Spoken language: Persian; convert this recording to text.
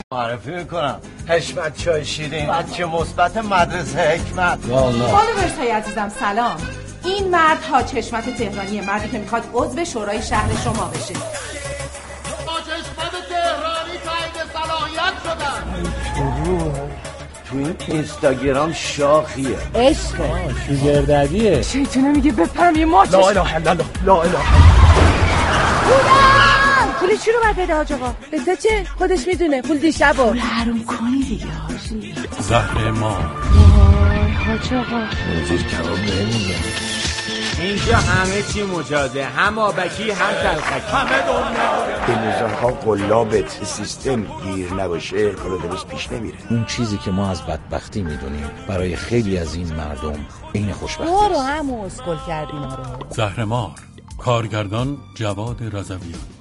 معرفی میکنم حشمت چای شیرین بچه مثبت مدرسه حکمت. فالوورز های عزیزم سلام. این مرد حاج حشمت تهرانیه، مردی که میخواد عضو شورای شهر شما بشه. حاج حشمت تهرانی تایید صلاحیت شدن. تو این اینستاگرام شاخیه، عشقه، شوگرددیه. شیطونه میگه بپرم یه ماچش. لا اله الا الله، لا اله. پول چی رو باید بده حاج آقا؟ به تو چه؟ خودش میدونه پول دیشبو. پول حروم کنی دیگه حاجی. زهر ما وای حاج آقا مدیر کباب نمیگه. اینجا همه چی مجازه، هم آبکی هم تلخکی، همه دنیا. به نظام‌ها قلابت سیستم گیر نباشه کارو درست پیش نمیره. اون چیزی که ما از بدبختی میدونیم برای خیلی از این مردم این خوشبختی ما رو هم اسکل کردیم. زهر مار. کارگردان جواد رضوی.